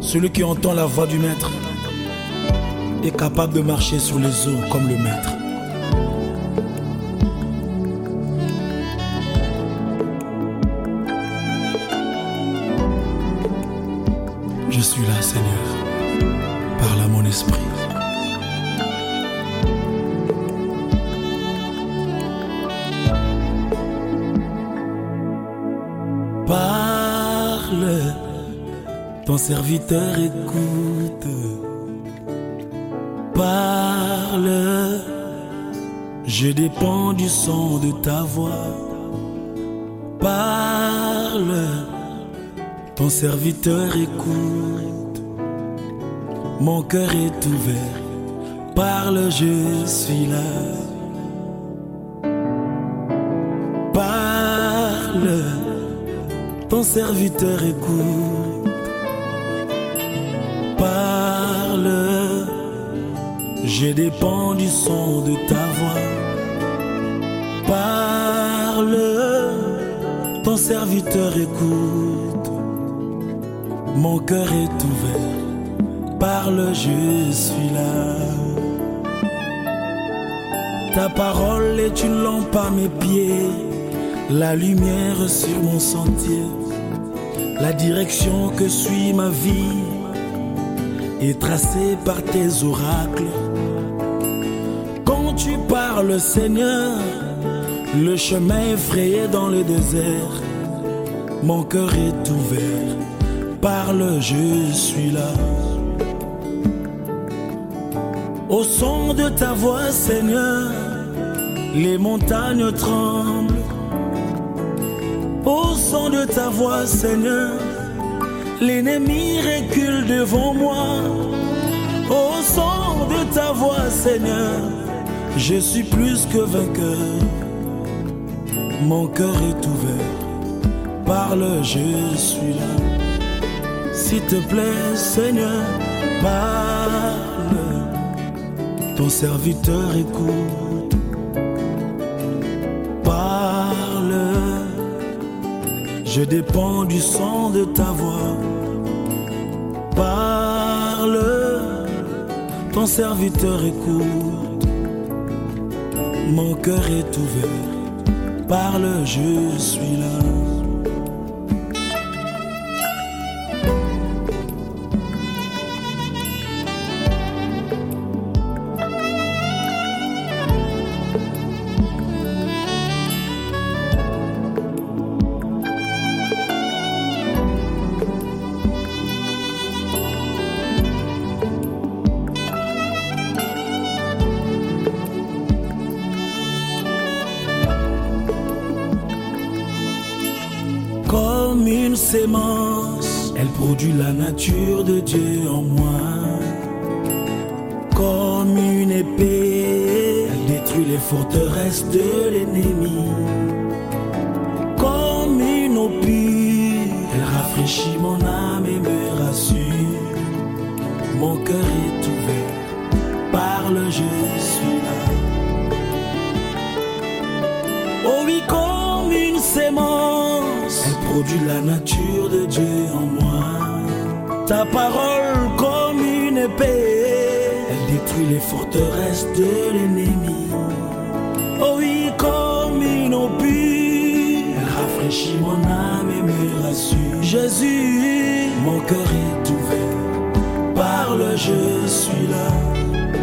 Celui qui entend la voix du maître est capable de marcher sur les eaux comme le maître. Je suis là, Seigneur, parle à mon esprit. Parle, ton serviteur écoute. Parle, je dépends du son de ta voix. Parle, ton serviteur écoute. Mon cœur est ouvert. Parle, je suis là. Parle, ton serviteur écoute. Parle, je dépends du son de ta voix. Parle, ton serviteur écoute. Mon cœur est ouvert. Parle, je suis là. Ta parole est une lampe à mes pieds, la lumière sur mon sentier. La direction que suit ma vie est tracée par tes oracles. Quand tu parles, Seigneur, le chemin est frayé dans le désert. Mon cœur est ouvert. Parle, je suis là. Au son de ta voix, Seigneur, les montagnes tremblent. Au son de ta voix, Seigneur, l'ennemi recule devant moi. Au son de ta voix, Seigneur, je suis plus que vainqueur. Mon cœur est ouvert. Parle, je suis là. S'il te plaît, Seigneur, parle. Ton serviteur écoute. Parle, je dépends du son de ta voix. Parle, ton serviteur écoute. Mon cœur est ouvert. Parle, je suis là. Comme une sémence, elle produit la nature de Dieu en moi. Comme une épée, elle détruit les forteresses de l'ennemi. Comme une eau pure, elle rafraîchit mon âme et me rassure. Mon cœur est ouvert, parle, je suis là. Oh oui, comme une sémence, elle produit la nature de Dieu en moi. Ta parole comme une épée, elle détruit les forteresses de l'ennemi. Oh oui, comme une eau pure, elle rafraîchit mon âme et me rassure. Jésus, mon cœur est ouvert. Parle, je suis là.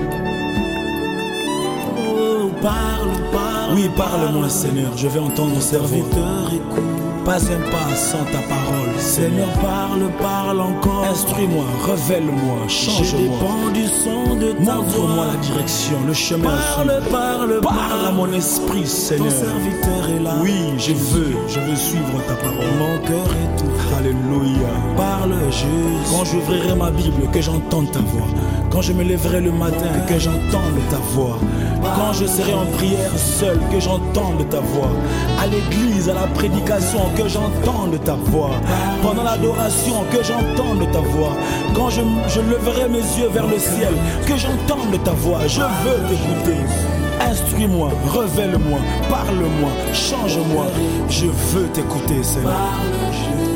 Oh, parle, parle. Oui, parle-moi, Seigneur, je vais entendre ton serviteur écoute. Pas un pas sans ta parole. Seigneur, parle, parle encore. Instruis-moi, révèle-moi, change-moi. Je dépends du son de ta voix. Montre-moi la direction, le chemin. Parle à mon esprit, Seigneur. Ton serviteur est là. Oui, je veux suivre ta parole. Mon cœur est ouvert. Alléluia. Parle, Jésus. Quand j'ouvrirai ma Bible, que j'entende ta voix. Quand je me lèverai le matin, que j'entende ta voix. Quand je serai en prière seul, que j'entende ta voix. À l'église, à la prédication, que j'entende ta voix. Pendant l'adoration, que j'entende ta voix. Quand je leverai mes yeux vers le ciel, que j'entende ta voix. Je veux t'écouter. Instruis-moi, révèle-moi, parle-moi, change-moi. Je veux t'écouter, Seigneur.